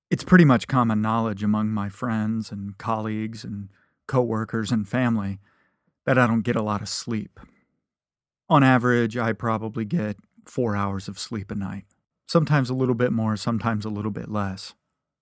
It's pretty much common knowledge among my friends and colleagues and coworkers and family that I don't get a lot of sleep. On average, I probably get 4 hours of sleep a night. Sometimes a little bit more, sometimes a little bit less.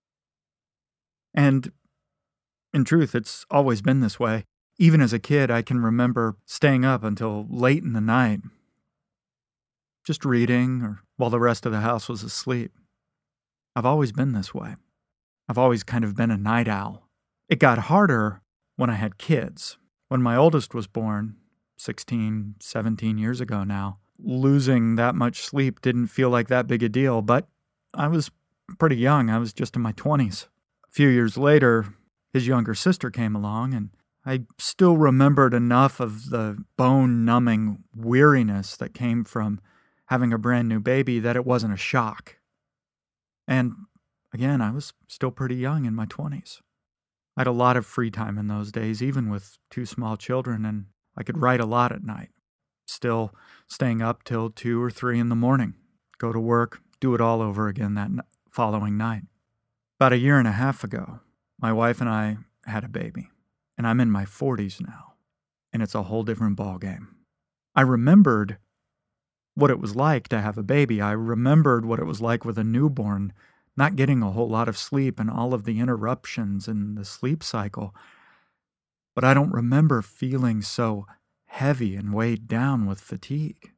And in truth, it's always been this way. Even as a kid, I can remember staying up until late in the night, just reading or while the rest of the house was asleep. I've always been this way. I've always kind of been a night owl. It got harder when I had kids. When my oldest was born, 16, 17 years ago now, losing that much sleep didn't feel like that big a deal, but I was pretty young. I was just in my 20s. A few years later, his younger sister came along, and I still remembered enough of the bone-numbing weariness that came from having a brand new baby that it wasn't a shock. And again, I was still pretty young in my 20s. I had a lot of free time in those days, even with 2 small children, and I could write a lot at night. Still staying up till 2 or 3 in the morning, go to work, do it all over again that following night. About a year and a half ago, my wife and I had a baby, and I'm in my 40s now, and it's a whole different ballgame. I remembered what it was like to have a baby. I remembered what it was like with a newborn, not getting a whole lot of sleep and all of the interruptions in the sleep cycle. But I don't remember feeling so heavy and weighed down with fatigue.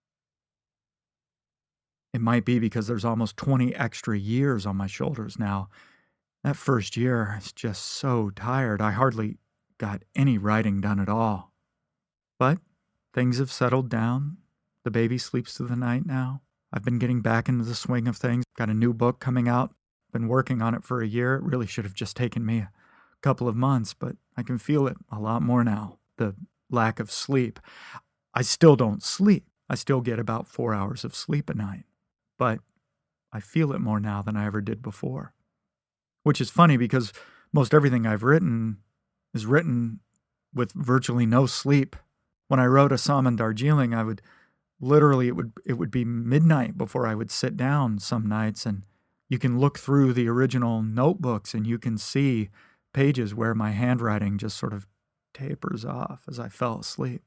It might be because there's almost 20 extra years on my shoulders now. That first year, I was just so tired. I hardly got any writing done at all. But things have settled down. The baby sleeps through the night now. I've been getting back into the swing of things. Got a new book coming out. Been working on it for a year. It really should have just taken me a couple of months, but I can feel it a lot more now. The lack of sleep. I still don't sleep. I still get about 4 hours of sleep a night, but I feel it more now than I ever did before. Which is funny because most everything I've written is written with virtually no sleep. When I wrote Assam and Darjeeling, I would literally, it would be midnight before I would sit down some nights, and you can look through the original notebooks and you can see pages where my handwriting just sort of tapers off as I fell asleep.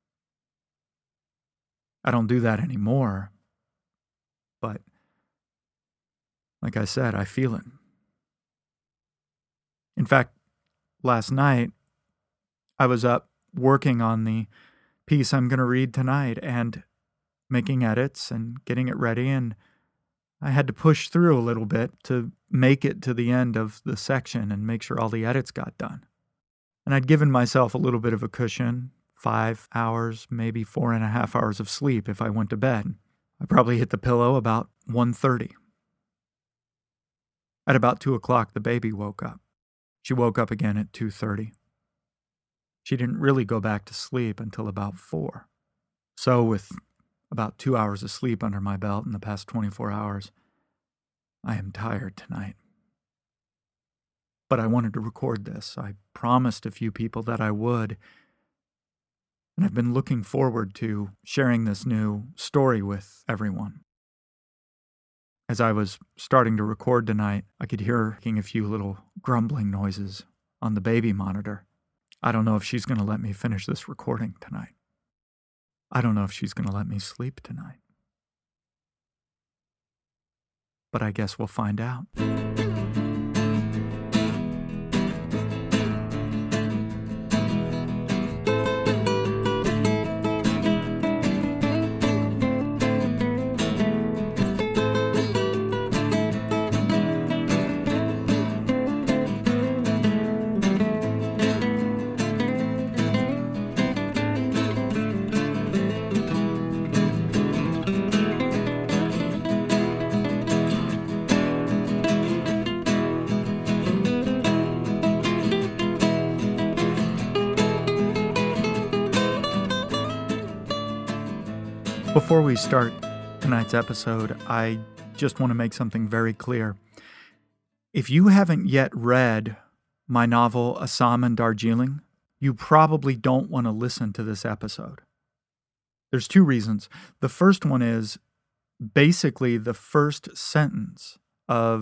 I don't do that anymore, but like I said, I feel it. In fact, last night, I was up working on the piece I'm going to read tonight and making edits and getting it ready, and I had to push through a little bit to make it to the end of the section and make sure all the edits got done. And I'd given myself a little bit of a cushion, 5 hours, maybe 4.5 hours of sleep if I went to bed. I probably hit the pillow about 1:30. At about 2 o'clock, the baby woke up. She woke up again at 2:30. She didn't really go back to sleep until about 4. So with about 2 hours of sleep under my belt in the past 24 hours, I am tired tonight. But I wanted to record this. I promised a few people that I would. And I've been looking forward to sharing this new story with everyone. As I was starting to record tonight, I could hear a few little grumbling noises on the baby monitor. I don't know if she's going to let me finish this recording tonight. I don't know if she's going to let me sleep tonight. But I guess we'll find out. Before we start tonight's episode, I just want to make something very clear. If you haven't yet read my novel, Assam and Darjeeling, you probably don't want to listen to this episode. There's 2 reasons. The first one is basically the first sentence of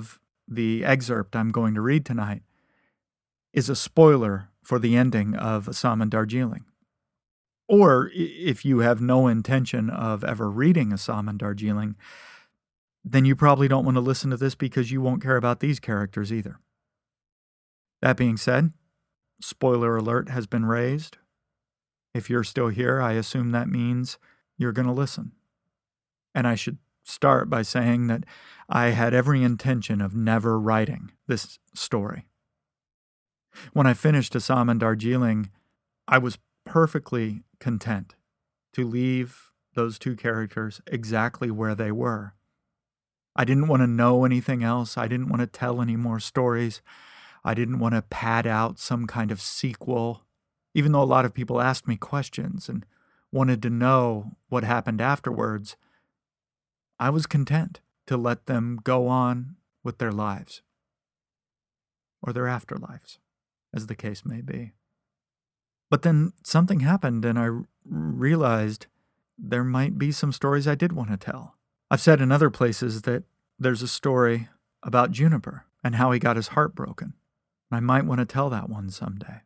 the excerpt I'm going to read tonight is a spoiler for the ending of Assam and Darjeeling. Or if you have no intention of ever reading Assam and Darjeeling, then you probably don't want to listen to this because you won't care about these characters either. That being said, spoiler alert has been raised. If you're still here, I assume that means you're going to listen. And I should start by saying that I had every intention of never writing this story. When I finished Assam and Darjeeling, I was perfectly content to leave those two characters exactly where they were. I didn't want to know anything else. I didn't want to tell any more stories. I didn't want to pad out some kind of sequel, even though a lot of people asked me questions and wanted to know what happened afterwards. I was content to let them go on with their lives, or their afterlives, as the case may be. But then something happened, and I realized there might be some stories I did want to tell. I've said in other places that there's a story about Juniper and how he got his heart broken. I might want to tell that one someday.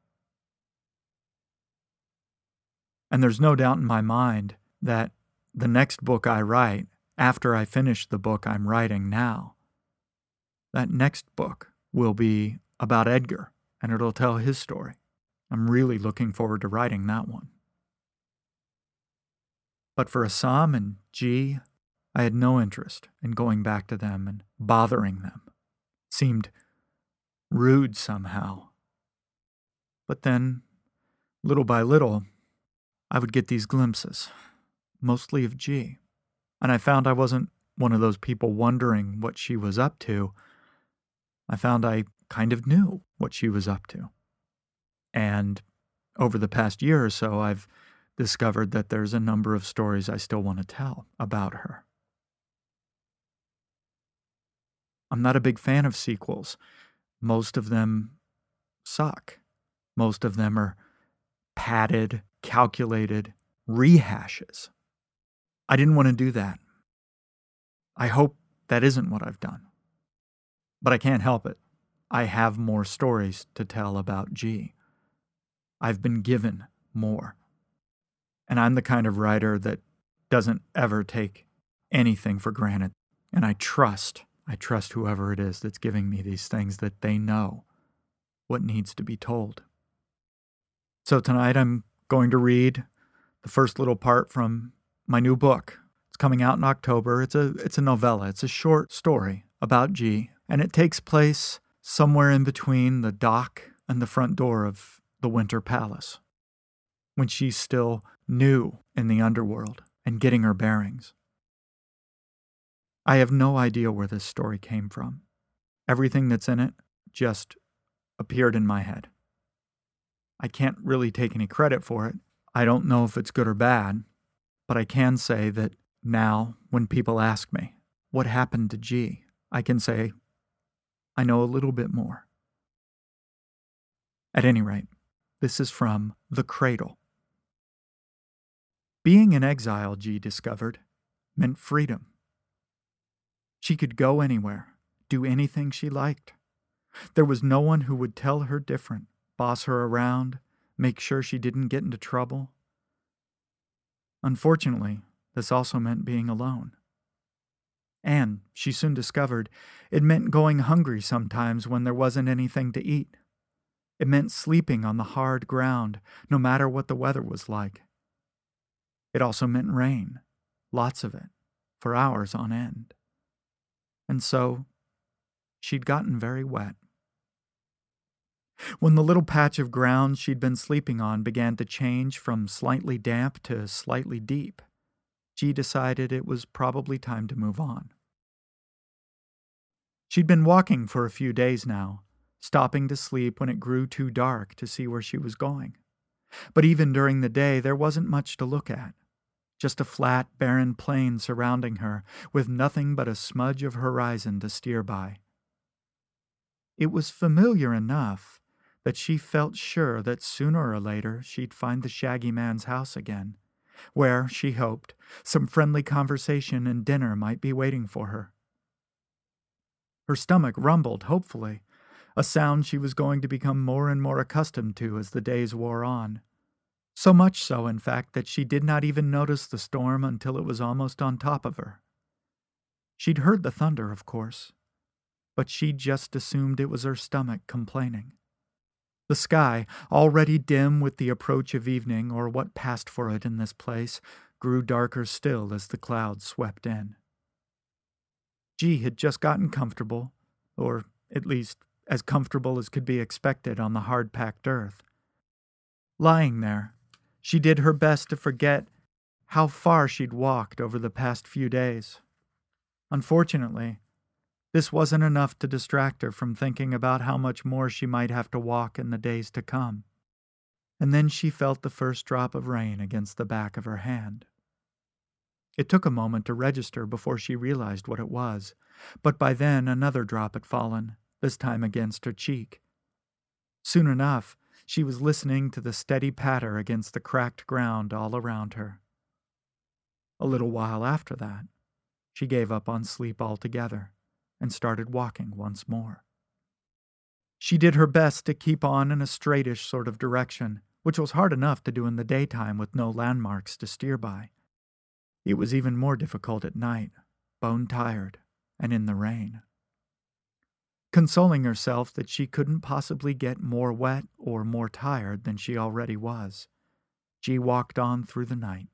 And there's no doubt in my mind that the next book I write, after I finish the book I'm writing now, that next book will be about Edgar, and it'll tell his story. I'm really looking forward to writing that one. But for Assam and G, I had no interest in going back to them and bothering them. It seemed rude somehow. But then, little by little, I would get these glimpses, mostly of G. And I found I wasn't one of those people wondering what she was up to. I found I kind of knew what she was up to. And over the past year or so, I've discovered that there's a number of stories I still want to tell about her. I'm not a big fan of sequels. Most of them suck. Most of them are padded, calculated rehashes. I didn't want to do that. I hope that isn't what I've done. But I can't help it. I have more stories to tell about G. I've been given more. And I'm the kind of writer that doesn't ever take anything for granted. And I trust whoever it is that's giving me these things, that they know what needs to be told. So tonight I'm going to read the first little part from my new book. It's coming out in October. It's a novella. It's a short story about G, and it takes place somewhere in between the dock and the front door of the Winter Palace, when she's still new in the underworld and getting her bearings. I have no idea where this story came from. Everything that's in it just appeared in my head. I can't really take any credit for it. I don't know if it's good or bad, but I can say that now when people ask me, what happened to G? I can say, I know a little bit more. At any rate, this is from The Cradle. Being in exile, G discovered, meant freedom. She could go anywhere, do anything she liked. There was no one who would tell her different, boss her around, make sure she didn't get into trouble. Unfortunately, this also meant being alone. And, she soon discovered, it meant going hungry sometimes when there wasn't anything to eat. It meant sleeping on the hard ground, no matter what the weather was like. It also meant rain, lots of it, for hours on end. And so, she'd gotten very wet. When the little patch of ground she'd been sleeping on began to change from slightly damp to slightly deep, G decided it was probably time to move on. She'd been walking for a few days now, stopping to sleep when it grew too dark to see where she was going. But even during the day, there wasn't much to look at. Just a flat, barren plain surrounding her, with nothing but a smudge of horizon to steer by. It was familiar enough that she felt sure that sooner or later she'd find the Shaggy Man's house again, where, she hoped, some friendly conversation and dinner might be waiting for her. Her stomach rumbled hopefully, a sound she was going to become more and more accustomed to as the days wore on. So much so, in fact, that she did not even notice the storm until it was almost on top of her. She'd heard the thunder, of course, but she just assumed it was her stomach complaining. The sky, already dim with the approach of evening, or what passed for it in this place, grew darker still as the clouds swept in. G had just gotten comfortable, or at least as comfortable as could be expected on the hard-packed earth. Lying there, she did her best to forget how far she'd walked over the past few days. Unfortunately, this wasn't enough to distract her from thinking about how much more she might have to walk in the days to come. And then she felt the first drop of rain against the back of her hand. It took a moment to register before she realized what it was, but by then another drop had fallen, this time against her cheek. Soon enough, she was listening to the steady patter against the cracked ground all around her. A little while after that, she gave up on sleep altogether and started walking once more. She did her best to keep on in a straightish sort of direction, which was hard enough to do in the daytime with no landmarks to steer by. It was even more difficult at night, bone-tired, and in the rain. Consoling herself that she couldn't possibly get more wet or more tired than she already was, G walked on through the night.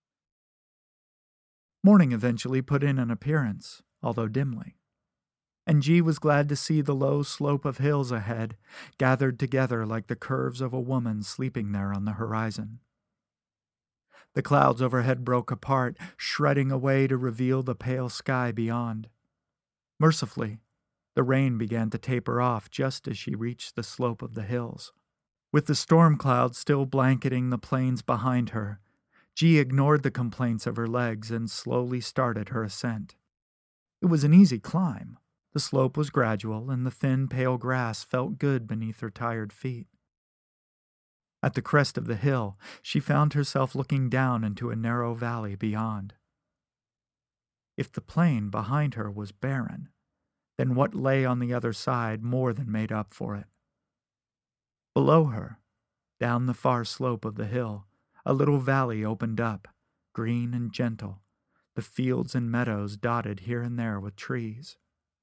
Morning eventually put in an appearance, although dimly, and G was glad to see the low slope of hills ahead, gathered together like the curves of a woman sleeping there on the horizon. The clouds overhead broke apart, shredding away to reveal the pale sky beyond. Mercifully, the rain began to taper off just as she reached the slope of the hills. With the storm clouds still blanketing the plains behind her, G ignored the complaints of her legs and slowly started her ascent. It was an easy climb. The slope was gradual, and the thin, pale grass felt good beneath her tired feet. At the crest of the hill, she found herself looking down into a narrow valley beyond. If the plain behind her was barren, then what lay on the other side more than made up for it. Below her, down the far slope of the hill, a little valley opened up, green and gentle, the fields and meadows dotted here and there with trees.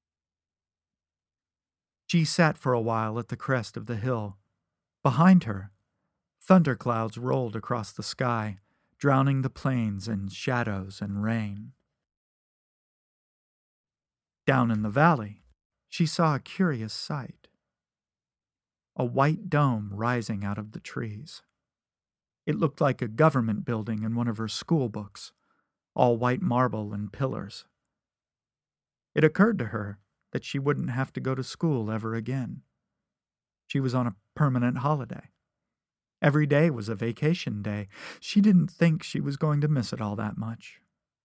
She sat for a while at the crest of the hill. Behind her, thunderclouds rolled across the sky, drowning the plains in shadows and rain. Down in the valley, she saw a curious sight. A white dome rising out of the trees. It looked like a government building in one of her school books, all white marble and pillars. It occurred to her that she wouldn't have to go to school ever again. She was on a permanent holiday. Every day was a vacation day. She didn't think she was going to miss it all that much.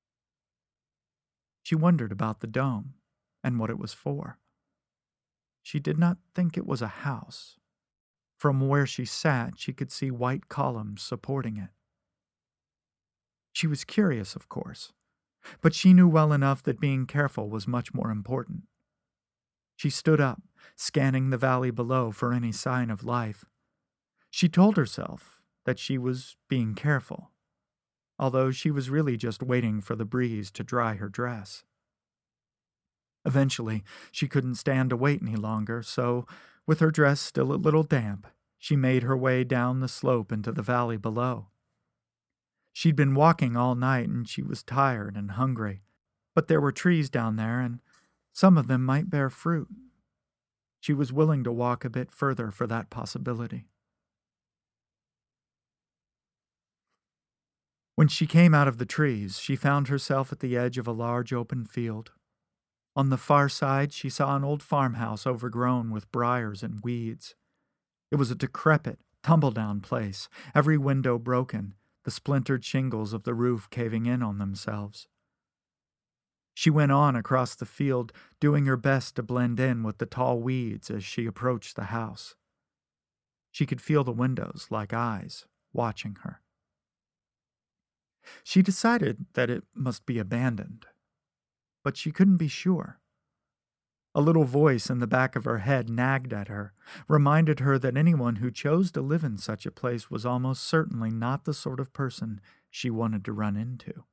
She wondered about the dome and what it was for. She did not think it was a house. From where she sat, she could see white columns supporting it. She was curious, of course, but she knew well enough that being careful was much more important. She stood up, scanning the valley below for any sign of life. She told herself that she was being careful, although she was really just waiting for the breeze to dry her dress. Eventually, she couldn't stand to wait any longer, so, with her dress still a little damp, she made her way down the slope into the valley below. She'd been walking all night and she was tired and hungry, but there were trees down there and some of them might bear fruit. She was willing to walk a bit further for that possibility. When she came out of the trees, she found herself at the edge of a large open field. On the far side, she saw an old farmhouse overgrown with briars and weeds. It was a decrepit, tumble-down place, every window broken, the splintered shingles of the roof caving in on themselves. She went on across the field, doing her best to blend in with the tall weeds as she approached the house. She could feel the windows like eyes watching her. She decided that it must be abandoned, but she couldn't be sure. A little voice in the back of her head nagged at her, reminded her that anyone who chose to live in such a place was almost certainly not the sort of person she wanted to run into.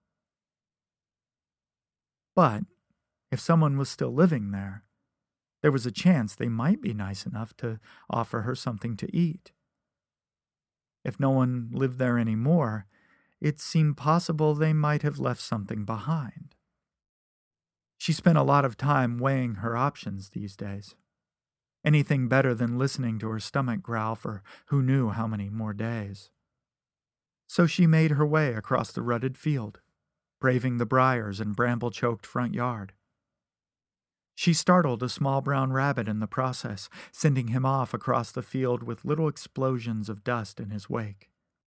But if someone was still living there was a chance they might be nice enough to offer her something to eat. If no one lived there anymore, it seemed possible they might have left something behind. She spent a lot of time weighing her options these days. Anything better than listening to her stomach growl for who knew how many more days. So she made her way across the rutted field, braving the briars and bramble-choked front yard. She startled a small brown rabbit in the process, sending him off across the field with little explosions of dust in his wake.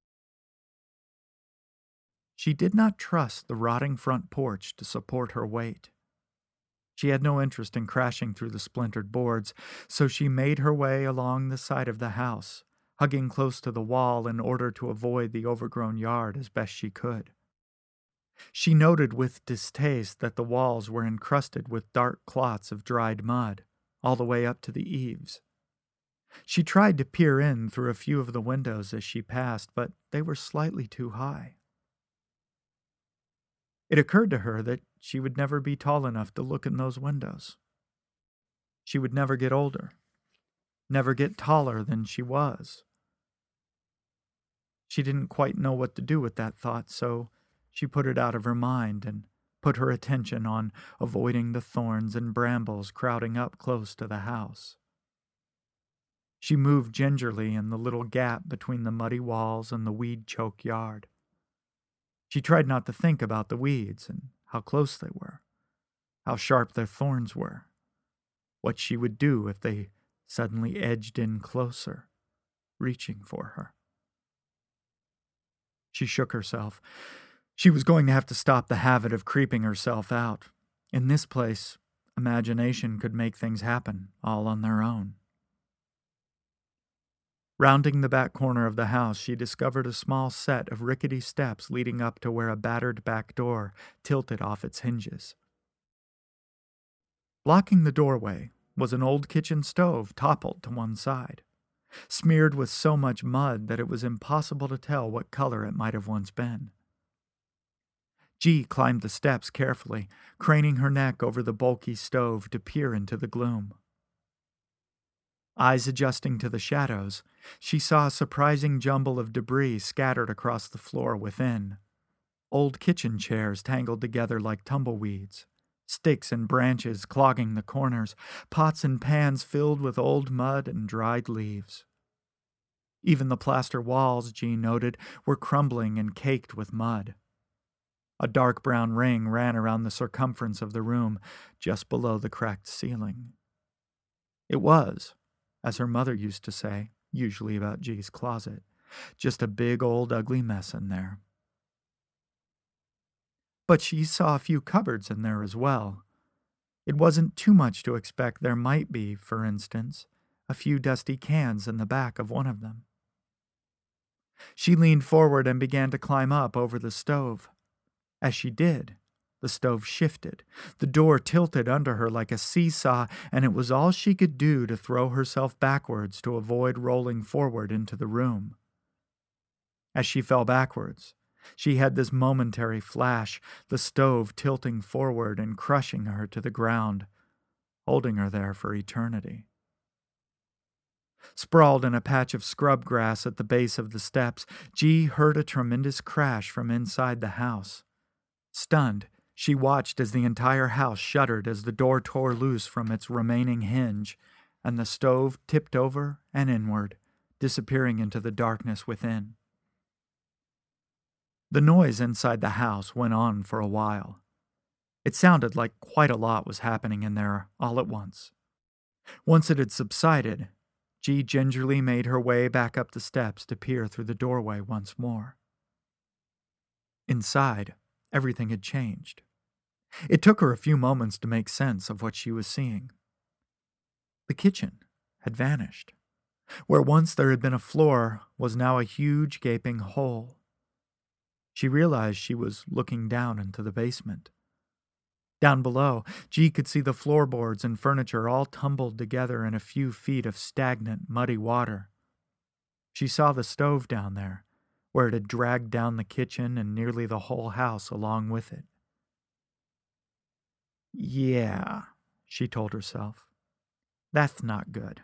She did not trust the rotting front porch to support her weight. She had no interest in crashing through the splintered boards, so she made her way along the side of the house, hugging close to the wall in order to avoid the overgrown yard as best she could. She noted with distaste that the walls were encrusted with dark clots of dried mud, all the way up to the eaves. She tried to peer in through a few of the windows as she passed, but they were slightly too high. It occurred to her that she would never be tall enough to look in those windows. She would never get older, never get taller than she was. She didn't quite know what to do with that thought, so she put it out of her mind and put her attention on avoiding the thorns and brambles crowding up close to the house. She moved gingerly in the little gap between the muddy walls and the weed-choked yard. She tried not to think about the weeds and how close they were, how sharp their thorns were, what she would do if they suddenly edged in closer, reaching for her. She shook herself. She was going to have to stop the habit of creeping herself out. In this place, imagination could make things happen all on their own. Rounding the back corner of the house, she discovered a small set of rickety steps leading up to where a battered back door tilted off its hinges. Blocking the doorway was an old kitchen stove toppled to one side, smeared with so much mud that it was impossible to tell what color it might have once been. G climbed the steps carefully, craning her neck over the bulky stove to peer into the gloom. Eyes adjusting to the shadows, she saw a surprising jumble of debris scattered across the floor within. Old kitchen chairs tangled together like tumbleweeds, sticks and branches clogging the corners, pots and pans filled with old mud and dried leaves. Even the plaster walls, Jean noted, were crumbling and caked with mud. A dark brown ring ran around the circumference of the room, just below the cracked ceiling. It was, as her mother used to say, usually about G's closet, just a big old ugly mess in there. But she saw a few cupboards in there as well. It wasn't too much to expect there might be, for instance, a few dusty cans in the back of one of them. She leaned forward and began to climb up over the stove. As she did, the stove shifted. The door tilted under her like a seesaw, and it was all she could do to throw herself backwards to avoid rolling forward into the room. As she fell backwards, she had this momentary flash, the stove tilting forward and crushing her to the ground, holding her there for eternity. Sprawled in a patch of scrub grass at the base of the steps, G heard a tremendous crash from inside the house. Stunned, she watched as the entire house shuddered as the door tore loose from its remaining hinge, and the stove tipped over and inward, disappearing into the darkness within. The noise inside the house went on for a while. It sounded like quite a lot was happening in there all at once. Once it had subsided, G gingerly made her way back up the steps to peer through the doorway once more. Inside, everything had changed. It took her a few moments to make sense of what she was seeing. The kitchen had vanished. Where once there had been a floor was now a huge gaping hole. She realized she was looking down into the basement. Down below, G could see the floorboards and furniture all tumbled together in a few feet of stagnant, muddy water. She saw the stove down there, where it had dragged down the kitchen and nearly the whole house along with it. Yeah, she told herself. That's not good.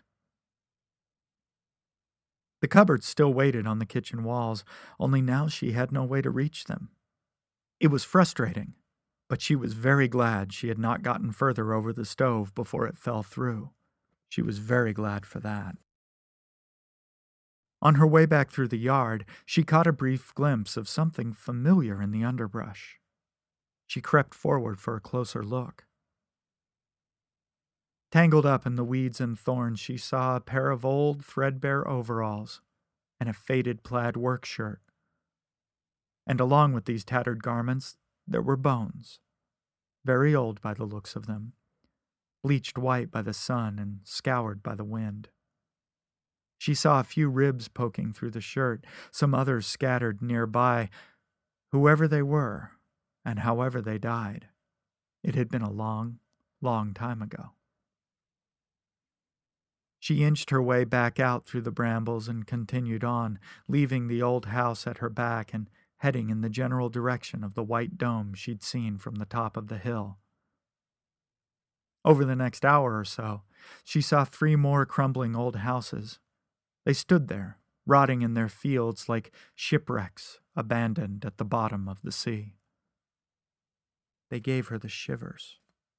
The cupboards still waited on the kitchen walls, only now she had no way to reach them. It was frustrating, but she was very glad she had not gotten further over the stove before it fell through. She was very glad for that. On her way back through the yard, she caught a brief glimpse of something familiar in the underbrush. She crept forward for a closer look. Tangled up in the weeds and thorns, she saw a pair of old, threadbare overalls and a faded plaid work shirt. And along with these tattered garments, there were bones, very old by the looks of them, bleached white by the sun and scoured by the wind. She saw a few ribs poking through the shirt, some others scattered nearby. Whoever they were, and however they died, it had been a long, long time ago. She inched her way back out through the brambles and continued on, leaving the old house at her back and heading in the general direction of the white dome she'd seen from the top of the hill. Over the next hour or so, she saw 3 more crumbling old houses. They stood there, rotting in their fields like shipwrecks abandoned at the bottom of the sea. They gave her the shivers.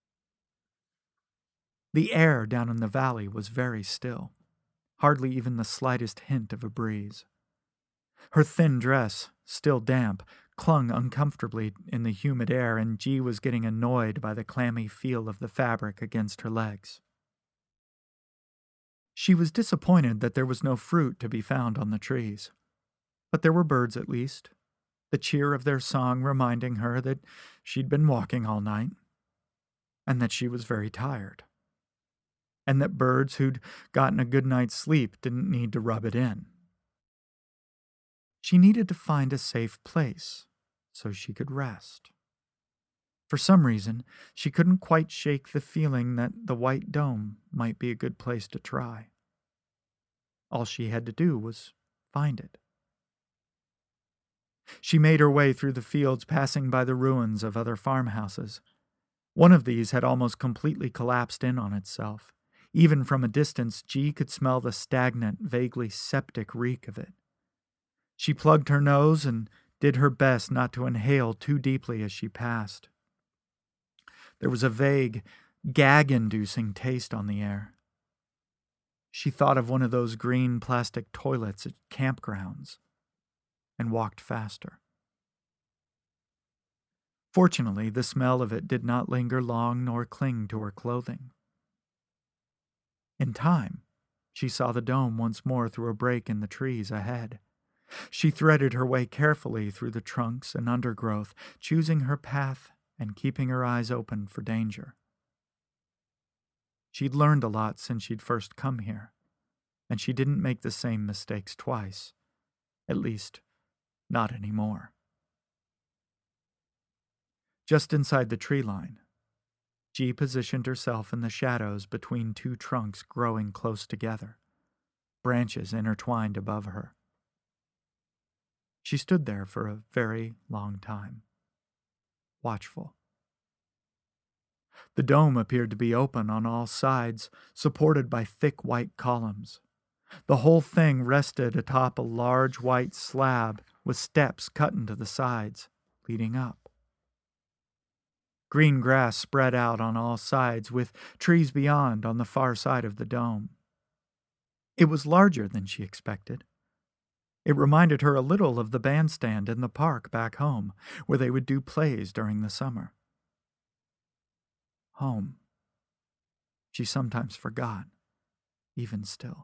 The air down in the valley was very still, hardly even the slightest hint of a breeze. Her thin dress, still damp, clung uncomfortably in the humid air, and G was getting annoyed by the clammy feel of the fabric against her legs. She was disappointed that there was no fruit to be found on the trees. But there were birds at least, the cheer of their song reminding her that she'd been walking all night, and that she was very tired, and that birds who'd gotten a good night's sleep didn't need to rub it in. She needed to find a safe place so she could rest. For some reason, she couldn't quite shake the feeling that the White Dome might be a good place to try. All she had to do was find it. She made her way through the fields, passing by the ruins of other farmhouses. One of these had almost completely collapsed in on itself. Even from a distance, G could smell the stagnant, vaguely septic reek of it. She plugged her nose and did her best not to inhale too deeply as she passed. There was a vague, gag-inducing taste on the air. She thought of one of those green plastic toilets at campgrounds and walked faster. Fortunately, the smell of it did not linger long nor cling to her clothing. In time, she saw the dome once more through a break in the trees ahead. She threaded her way carefully through the trunks and undergrowth, choosing her path and keeping her eyes open for danger. She'd learned a lot since she'd first come here, and she didn't make the same mistakes twice. At least, not anymore. Just inside the tree line, G positioned herself in the shadows between 2 trunks growing close together, branches intertwined above her. She stood there for a very long time, watchful. The dome appeared to be open on all sides, supported by thick white columns. The whole thing rested atop a large white slab with steps cut into the sides, leading up. Green grass spread out on all sides, with trees beyond on the far side of the dome. It was larger than she expected. It reminded her a little of the bandstand in the park back home, where they would do plays during the summer. Home. She sometimes forgot, even still.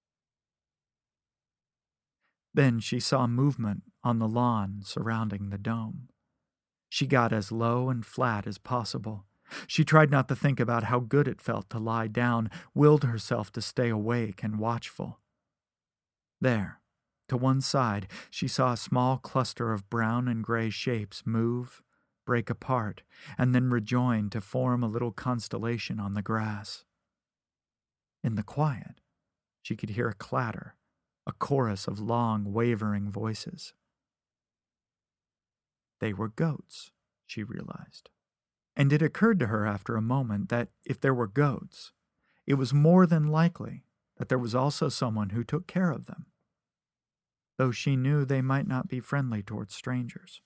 Then she saw movement on the lawn surrounding the dome. She got as low and flat as possible. She tried not to think about how good it felt to lie down, willed herself to stay awake and watchful. There, to one side, she saw a small cluster of brown and gray shapes move, break apart and then rejoin to form a little constellation on the grass. In the quiet, she could hear a clatter, a chorus of long, wavering voices. They were goats, she realized. And it occurred to her after a moment that if there were goats, it was more than likely that there was also someone who took care of them, though she knew they might not be friendly towards strangers.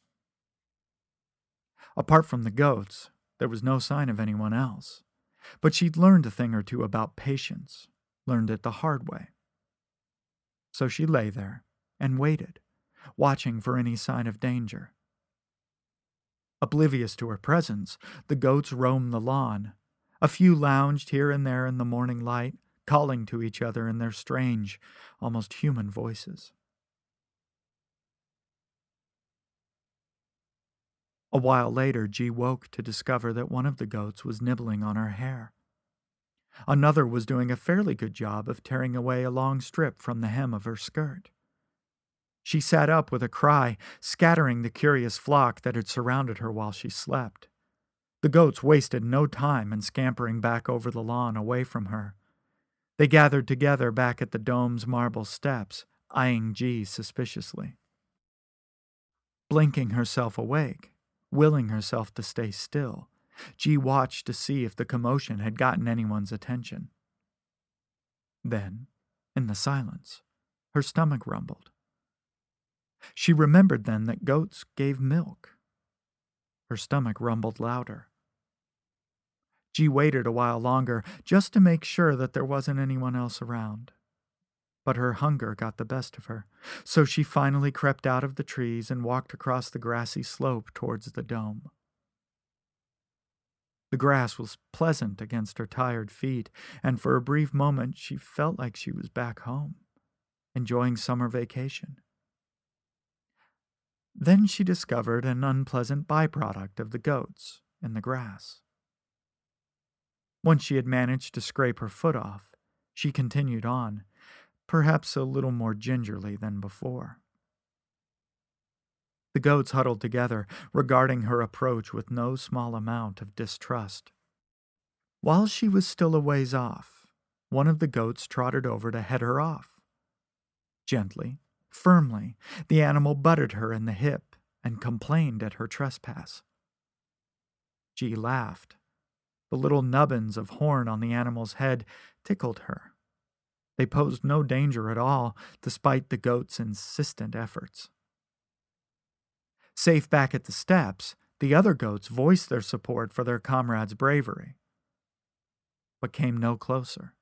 Apart from the goats, there was no sign of anyone else, but she'd learned a thing or two about patience, learned it the hard way. So she lay there and waited, watching for any sign of danger. Oblivious to her presence, the goats roamed the lawn. A few lounged here and there in the morning light, calling to each other in their strange, almost human voices. A while later, G woke to discover that one of the goats was nibbling on her hair. Another was doing a fairly good job of tearing away a long strip from the hem of her skirt. She sat up with a cry, scattering the curious flock that had surrounded her while she slept. The goats wasted no time in scampering back over the lawn away from her. They gathered together back at the dome's marble steps, eyeing G suspiciously. Blinking herself awake, willing herself to stay still, G watched to see if the commotion had gotten anyone's attention. Then, in the silence, her stomach rumbled. She remembered then that goats gave milk. Her stomach rumbled louder. G waited a while longer just to make sure that there wasn't anyone else around. But her hunger got the best of her, so she finally crept out of the trees and walked across the grassy slope towards the dome. The grass was pleasant against her tired feet, and for a brief moment she felt like she was back home, enjoying summer vacation. Then she discovered an unpleasant byproduct of the goats in the grass. Once she had managed to scrape her foot off, she continued on, perhaps a little more gingerly than before. The goats huddled together, regarding her approach with no small amount of distrust. While she was still a ways off, one of the goats trotted over to head her off. Gently, firmly, the animal butted her in the hip and complained at her trespass. G laughed. The little nubbins of horn on the animal's head tickled her. They posed no danger at all, despite the goat's insistent efforts. Safe back at the steps, the other goats voiced their support for their comrade's bravery, but came no closer.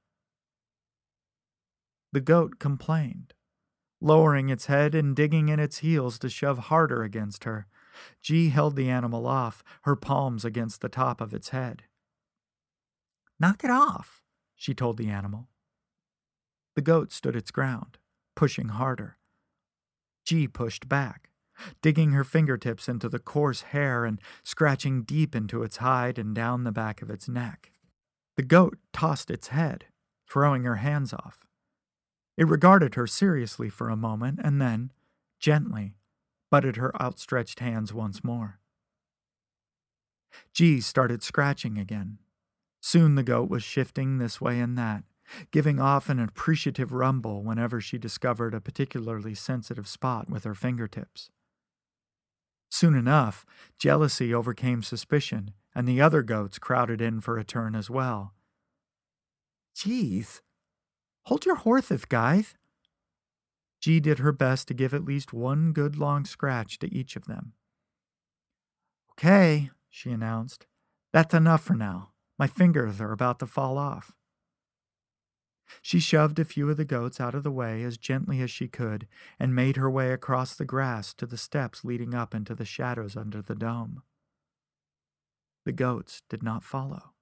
The goat complained, lowering its head and digging in its heels to shove harder against her. G held the animal off, her palms against the top of its head. "Knock it off," she told the animal. The goat stood its ground, pushing harder. G pushed back, digging her fingertips into the coarse hair and scratching deep into its hide and down the back of its neck. The goat tossed its head, throwing her hands off. It regarded her seriously for a moment and then, gently, butted her outstretched hands once more. G started scratching again. Soon the goat was shifting this way and that, giving off an appreciative rumble whenever she discovered a particularly sensitive spot with her fingertips. Soon enough, jealousy overcame suspicion, and the other goats crowded in for a turn as well. "Geez, hold your horses, guys." G did her best to give at least one good long scratch to each of them. "Okay," she announced. "That's enough for now. My fingers are about to fall off." She shoved a few of the goats out of the way as gently as she could and made her way across the grass to the steps leading up into the shadows under the dome. The goats did not follow.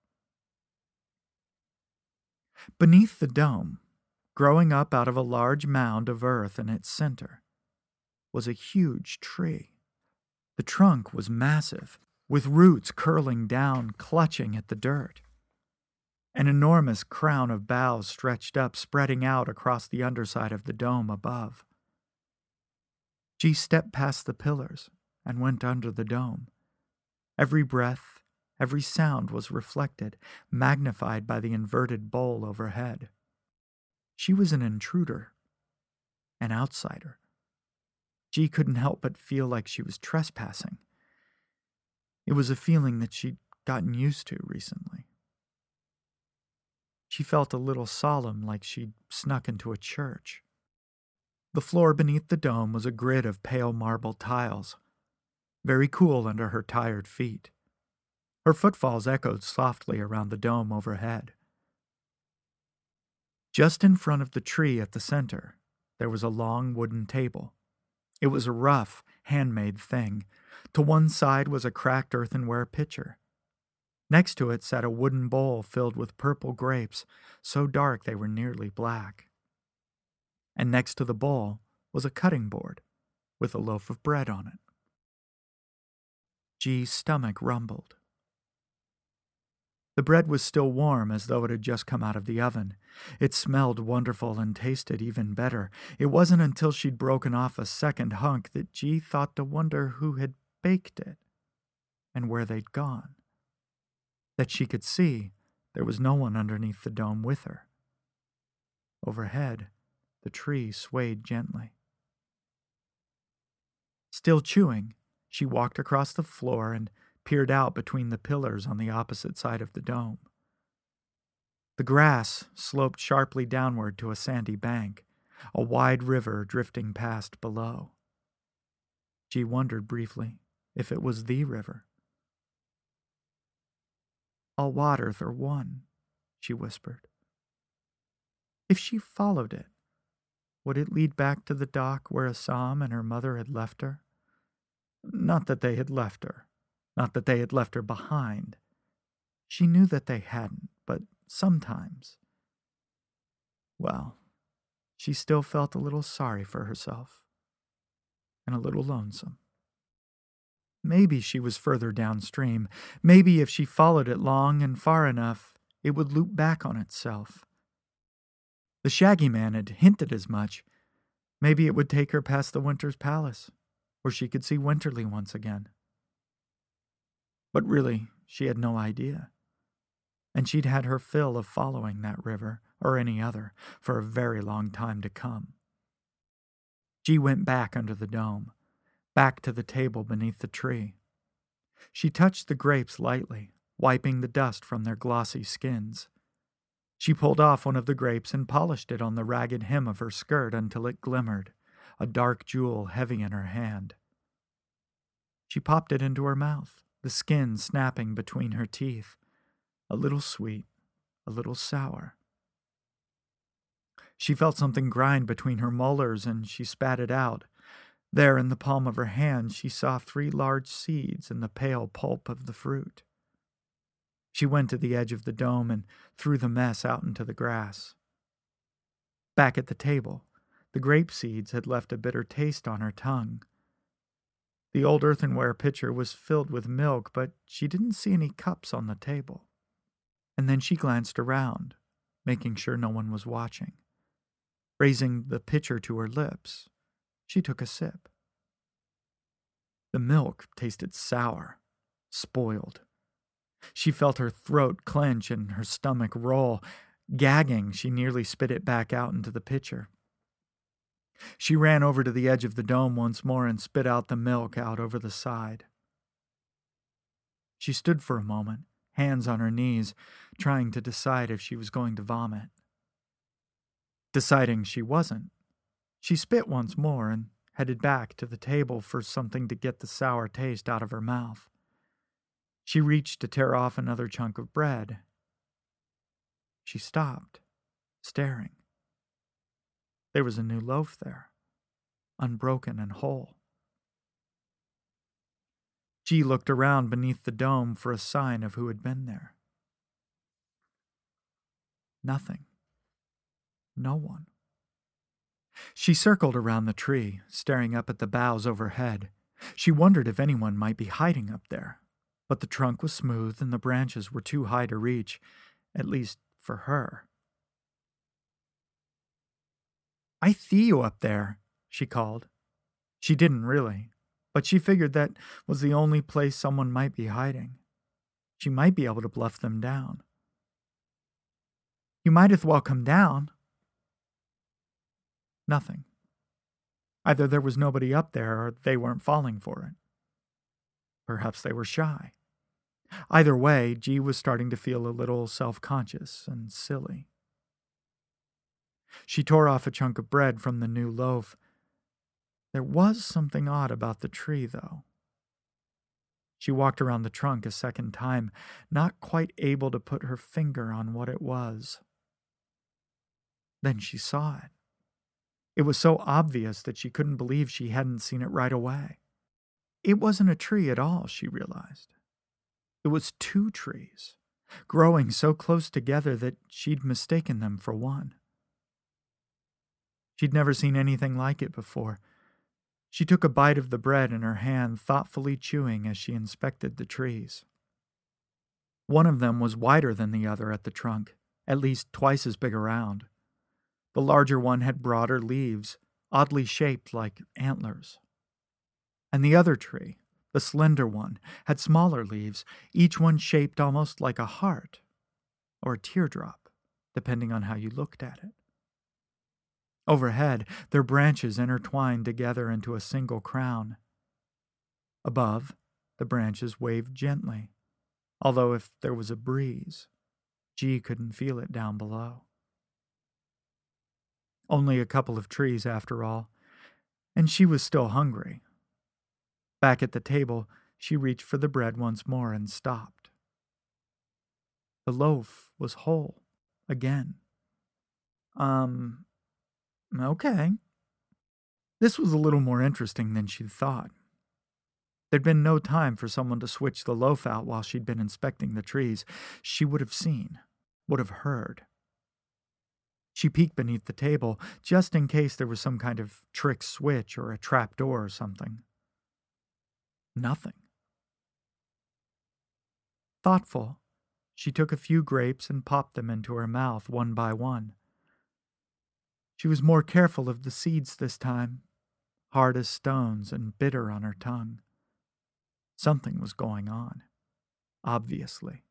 Beneath the dome, growing up out of a large mound of earth in its center, was a huge tree. The trunk was massive, with roots curling down, clutching at the dirt. An enormous crown of boughs stretched up, spreading out across the underside of the dome above. G stepped past the pillars and went under the dome, Every breath, every sound was reflected, magnified by the inverted bowl overhead. She was an intruder, an outsider. G couldn't help but feel like she was trespassing. It was a feeling that she'd gotten used to recently. She felt a little solemn, like she'd snuck into a church. The floor beneath the dome was a grid of pale marble tiles, very cool under her tired feet. Her footfalls echoed softly around the dome overhead. Just in front of the tree at the center, there was a long wooden table. It was a rough, handmade thing. To one side was a cracked earthenware pitcher. Next to it sat a wooden bowl filled with purple grapes, so dark they were nearly black. And next to the bowl was a cutting board with a loaf of bread on it. G's stomach rumbled. The bread was still warm, as though it had just come out of the oven. It smelled wonderful and tasted even better. It wasn't until she'd broken off a second hunk that G thought to wonder who had baked it and where they'd gone. That she could see there was no one underneath the dome with her. Overhead, the tree swayed gently. Still chewing, she walked across the floor and peered out between the pillars on the opposite side of the dome. The grass sloped sharply downward to a sandy bank, a wide river drifting past below. She wondered briefly if it was the river. "All waters are one," she whispered. If she followed it, would it lead back to the dock where Assam and her mother had left her? Not that they had left her. Not that they had left her behind. She knew that they hadn't, but sometimes... Well, she still felt a little sorry for herself, and a little lonesome. Maybe she was further downstream. Maybe if she followed it long and far enough, it would loop back on itself. The Shaggy Man had hinted as much. Maybe it would take her past the Winter's Palace, where she could see Winterly once again. But really, she had no idea. And she'd had her fill of following that river, or any other, for a very long time to come. G went back under the dome, back to the table beneath the tree. She touched the grapes lightly, wiping the dust from their glossy skins. She pulled off one of the grapes and polished it on the ragged hem of her skirt until it glimmered, a dark jewel heavy in her hand. She popped it into her mouth, the skin snapping between her teeth, a little sweet, a little sour. She felt something grind between her molars, and she spat it out. There, in the palm of her hand, she saw 3 large seeds in the pale pulp of the fruit. She went to the edge of the dome and threw the mess out into the grass. Back at the table, the grape seeds had left a bitter taste on her tongue. The old earthenware pitcher was filled with milk, but she didn't see any cups on the table. And then she glanced around, making sure no one was watching. Raising the pitcher to her lips, she took a sip. The milk tasted sour, spoiled. She felt her throat clench and her stomach roll. Gagging, she nearly spit it back out into the pitcher. She ran over to the edge of the dome once more and spit out the milk out over the side. She stood for a moment, hands on her knees, trying to decide if she was going to vomit. Deciding she wasn't, she spit once more and headed back to the table for something to get the sour taste out of her mouth. She reached to tear off another chunk of bread. She stopped, staring. There was a new loaf there, unbroken and whole. G looked around beneath the dome for a sign of who had been there. Nothing. No one. She circled around the tree, staring up at the boughs overhead. She wondered if anyone might be hiding up there, but the trunk was smooth and the branches were too high to reach, at least for her. "I see you up there," she called. She didn't really. but she figured that was the only place someone might be hiding. She might be able to bluff them down. "You might as well come down." Nothing. Either there was nobody up there or they weren't falling for it. Perhaps they were shy. Either way, G was starting to feel a little self-conscious and silly. She tore off a chunk of bread from the new loaf. There was something odd about the tree, though. She walked around the trunk a second time, not quite able to put her finger on what it was. Then she saw it. It was so obvious that she couldn't believe she hadn't seen it right away. It wasn't a tree at all, she realized. It was two trees, growing so close together that she'd mistaken them for one. She'd never seen anything like it before. She took a bite of the bread in her hand, thoughtfully chewing as she inspected the trees. One of them was wider than the other at the trunk, at least twice as big around. The larger one had broader leaves, oddly shaped like antlers. And the other tree, the slender one, had smaller leaves, each one shaped almost like a heart or a teardrop, depending on how you looked at it. Overhead, their branches intertwined together into a single crown. Above, the branches waved gently, although if there was a breeze, G couldn't feel it down below. Only a couple of trees, after all, and she was still hungry. Back at the table, she reached for the bread once more and stopped. The loaf was whole, again. Okay. This was a little more interesting than she'd thought. There'd been no time for someone to switch the loaf out while she'd been inspecting the trees. She would have seen, would have heard. She peeked beneath the table, just in case there was some kind of trick switch or a trap door or something. Nothing. Thoughtful, she took a few grapes and popped them into her mouth one by one. She was more careful of the seeds this time, hard as stones and bitter on her tongue. Something was going on, obviously.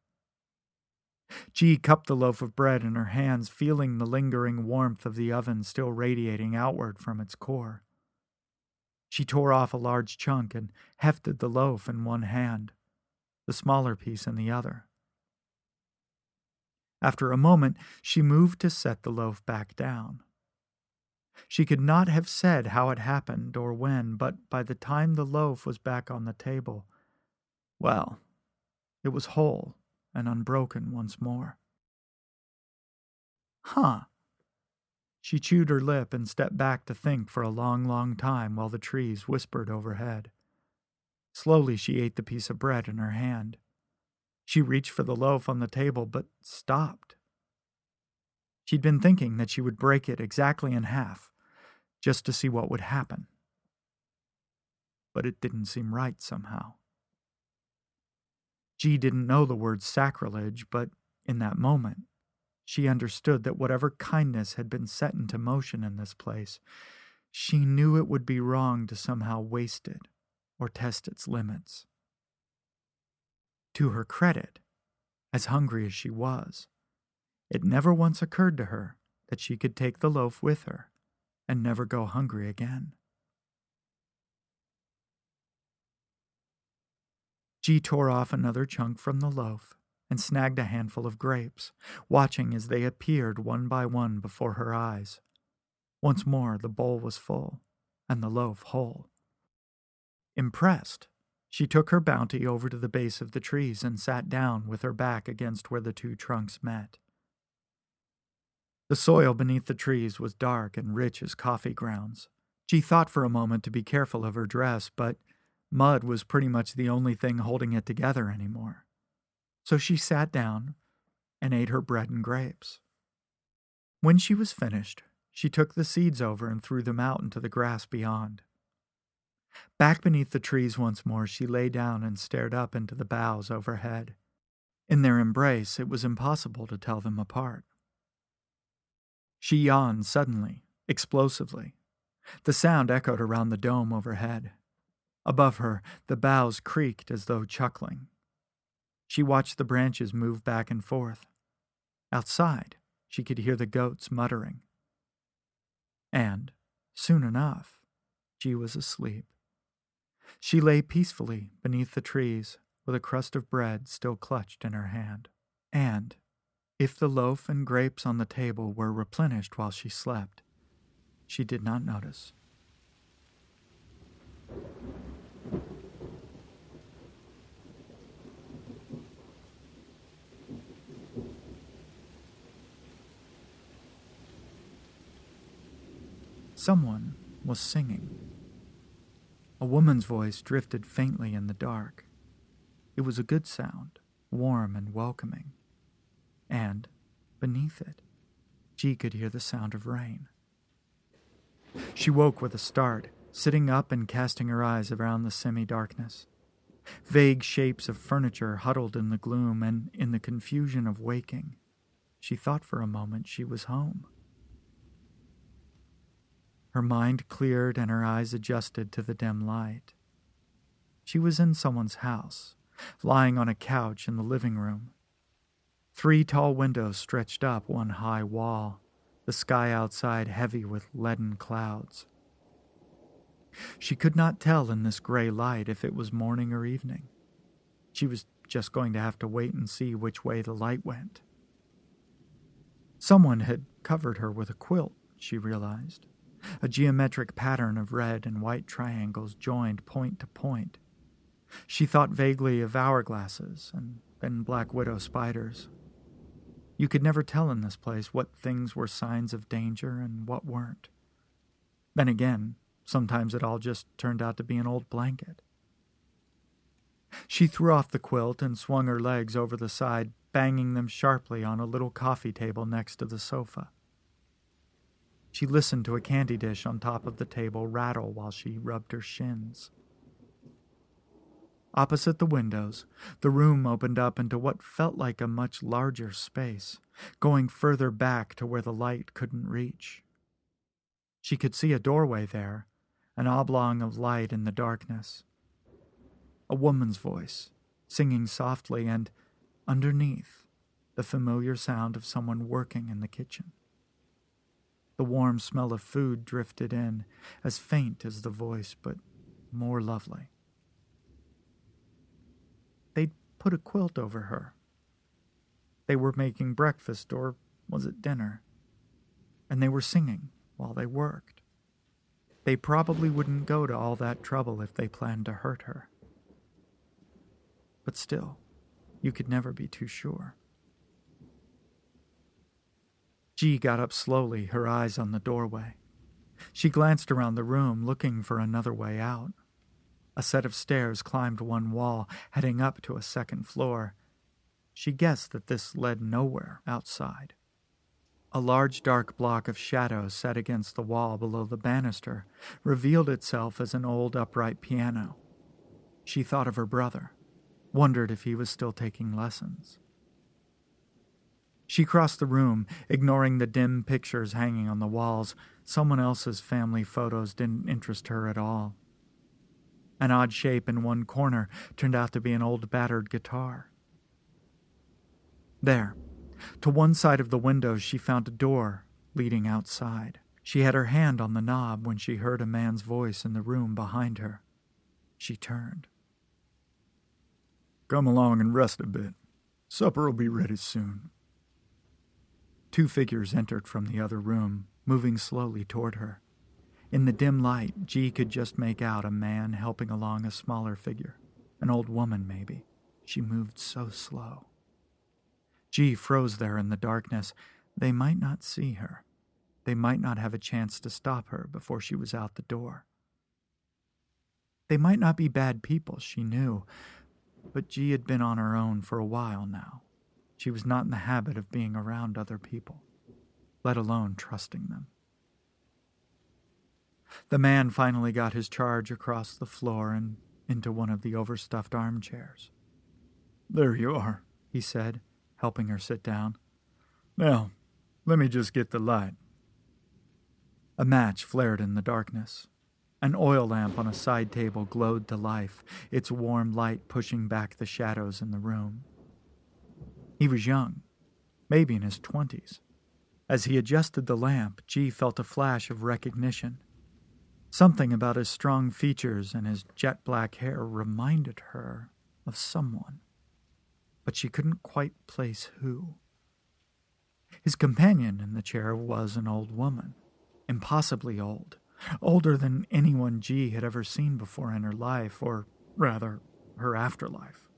G cupped the loaf of bread in her hands, feeling the lingering warmth of the oven still radiating outward from its core. She tore off a large chunk and hefted the loaf in one hand, the smaller piece in the other. After a moment, she moved to set the loaf back down. She could not have said how it happened or when, but by the time the loaf was back on the table, well, it was whole and unbroken once more. Huh. She chewed her lip and stepped back to think for a long, long time while the trees whispered overhead. Slowly she ate the piece of bread in her hand. She reached for the loaf on the table, but stopped. She'd been thinking that she would break it exactly in half, just to see what would happen. But it didn't seem right somehow. G didn't know the word sacrilege, but in that moment, she understood that whatever kindness had been set into motion in this place, she knew it would be wrong to somehow waste it or test its limits. To her credit, as hungry as she was, it never once occurred to her that she could take the loaf with her and never go hungry again. G tore off another chunk from the loaf and snagged a handful of grapes, watching as they appeared one by one before her eyes. Once more the bowl was full, and the loaf whole. Impressed, she took her bounty over to the base of the trees and sat down with her back against where the two trunks met. The soil beneath the trees was dark and rich as coffee grounds. She thought for a moment to be careful of her dress, but mud was pretty much the only thing holding it together anymore. So she sat down and ate her bread and grapes. When she was finished, she took the seeds over and threw them out into the grass beyond. Back beneath the trees once more, she lay down and stared up into the boughs overhead. In their embrace, it was impossible to tell them apart. She yawned suddenly, explosively. The sound echoed around the dome overhead. Above her, the boughs creaked as though chuckling. She watched the branches move back and forth. Outside, she could hear the goats muttering. And, soon enough, G was asleep. She lay peacefully beneath the trees with a crust of bread still clutched in her hand. And, if the loaf and grapes on the table were replenished while she slept, she did not notice. Someone was singing. A woman's voice drifted faintly in the dark. It was a good sound, warm and welcoming. And, beneath it, G could hear the sound of rain. She woke with a start, sitting up and casting her eyes around the semi-darkness. Vague shapes of furniture huddled in the gloom, and in the confusion of waking, she thought for a moment she was home. Her mind cleared and her eyes adjusted to the dim light. She was in someone's house, lying on a couch in the living room. 3 tall windows stretched up one high wall, the sky outside heavy with leaden clouds. She could not tell in this gray light if it was morning or evening. She was just going to have to wait and see which way the light went. Someone had covered her with a quilt, she realized. A geometric pattern of red and white triangles joined point to point. She thought vaguely of hourglasses and then black widow spiders. You could never tell in this place what things were signs of danger and what weren't. Then again, sometimes it all just turned out to be an old blanket. She threw off the quilt and swung her legs over the side, banging them sharply on a little coffee table next to the sofa. She listened to a candy dish on top of the table rattle while she rubbed her shins. Opposite the windows, the room opened up into what felt like a much larger space, going further back to where the light couldn't reach. She could see a doorway there, an oblong of light in the darkness. A woman's voice, singing softly, and, underneath, the familiar sound of someone working in the kitchen. The warm smell of food drifted in, as faint as the voice, but more lovely. They'd put a quilt over her. They were making breakfast, or was it dinner? And they were singing while they worked. They probably wouldn't go to all that trouble if they planned to hurt her. But still, you could never be too sure. G got up slowly, her eyes on the doorway. She glanced around the room, looking for another way out. A set of stairs climbed one wall, heading up to a second floor. She guessed that this led nowhere outside. A large dark block of shadow set against the wall below the banister revealed itself as an old upright piano. She thought of her brother, wondered if he was still taking lessons. She crossed the room, ignoring the dim pictures hanging on the walls. Someone else's family photos didn't interest her at all. An odd shape in one corner turned out to be an old battered guitar. There, to one side of the window, she found a door leading outside. She had her hand on the knob when she heard a man's voice in the room behind her. She turned. "Come along and rest a bit. Supper'll be ready soon." 2 figures entered from the other room, moving slowly toward her. In the dim light, G could just make out a man helping along a smaller figure. An old woman, maybe. She moved so slow. G froze there in the darkness. They might not see her. They might not have a chance to stop her before she was out the door. They might not be bad people, she knew, but G had been on her own for a while now. She was not in the habit of being around other people, let alone trusting them. The man finally got his charge across the floor and into one of the overstuffed armchairs. "There you are," he said, helping her sit down. "Now, let me just get the light." A match flared in the darkness. An oil lamp on a side table glowed to life, its warm light pushing back the shadows in the room. He was young, maybe in his 20s. As he adjusted the lamp, G felt a flash of recognition. Something about his strong features and his jet-black hair reminded her of someone, but she couldn't quite place who. His companion in the chair was an old woman, impossibly old, older than anyone G had ever seen before in her life, or rather, her afterlife.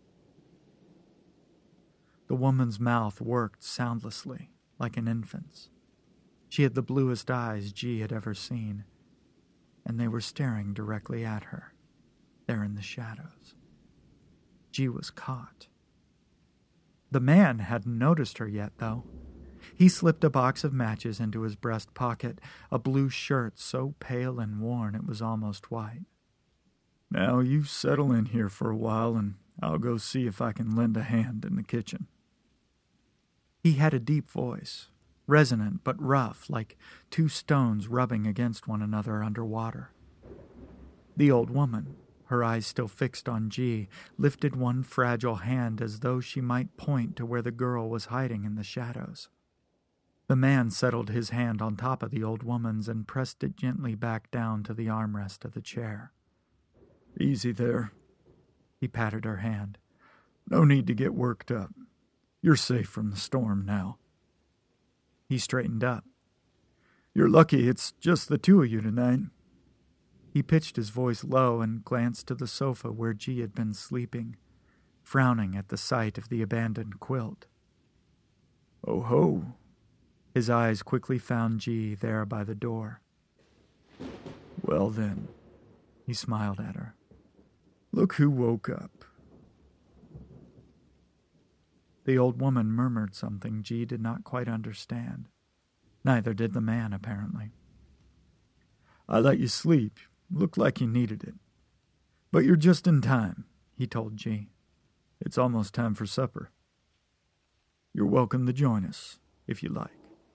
The woman's mouth worked soundlessly, like an infant's. She had the bluest eyes G had ever seen, and they were staring directly at her, there in the shadows. G was caught. The man hadn't noticed her yet, though. He slipped a box of matches into his breast pocket, a blue shirt so pale and worn it was almost white. "Now you settle in here for a while, and I'll go see if I can lend a hand in the kitchen." He had a deep voice, resonant but rough, like two stones rubbing against one another underwater. The old woman, her eyes still fixed on G, lifted one fragile hand as though she might point to where the girl was hiding in the shadows. The man settled his hand on top of the old woman's and pressed it gently back down to the armrest of the chair. "Easy there." He patted her hand. "No need to get worked up. You're safe from the storm now." He straightened up. "You're lucky it's just the two of you tonight." He pitched his voice low and glanced to the sofa where G had been sleeping, frowning at the sight of the abandoned quilt. "Oh ho." His eyes quickly found G there by the door. "Well then," he smiled at her. "Look who woke up." The old woman murmured something G did not quite understand. Neither did the man, apparently. "I let you sleep. Looked like you needed it. But you're just in time," he told G. "It's almost time for supper. You're welcome to join us, if you like."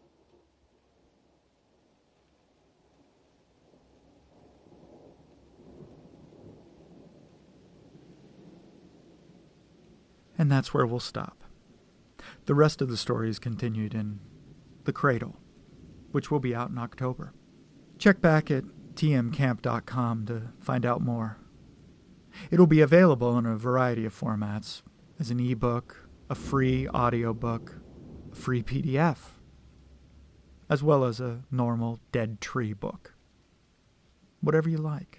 And that's where we'll stop. The rest of the story is continued in The Cradle, which will be out in October. Check back at tmcamp.com to find out more. It'll be available in a variety of formats, as an ebook, a free audiobook, a free PDF, as well as a normal Dead Tree book. Whatever you like.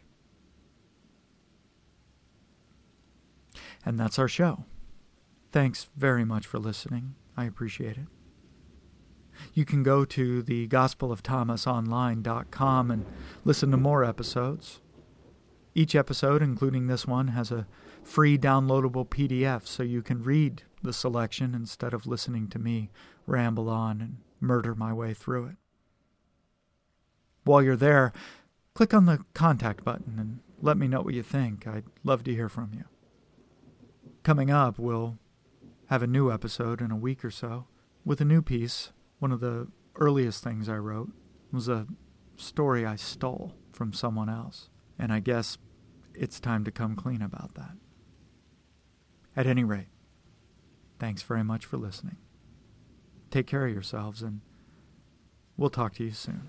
And that's our show. Thanks very much for listening. I appreciate it. You can go to the gospelofThomasonline.com and listen to more episodes. Each episode, including this one, has a free downloadable PDF so you can read the selection instead of listening to me ramble on and murder my way through it. While you're there, click on the contact button and let me know what you think. I'd love to hear from you. Coming up, we'll have a new episode in a week or so with a new piece. One of the earliest things I wrote was a story I stole from someone else, and I guess it's time to come clean about that. At any rate, thanks very much for listening. Take care of yourselves, and we'll talk to you soon.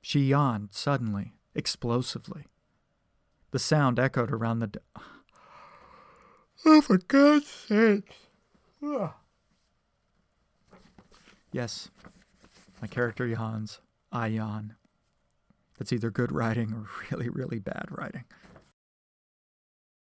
She yawned suddenly, explosively. The sound echoed around the... Oh, for God's sake. Yes, my character yawns. I yawn. That's either good writing or really, really bad writing.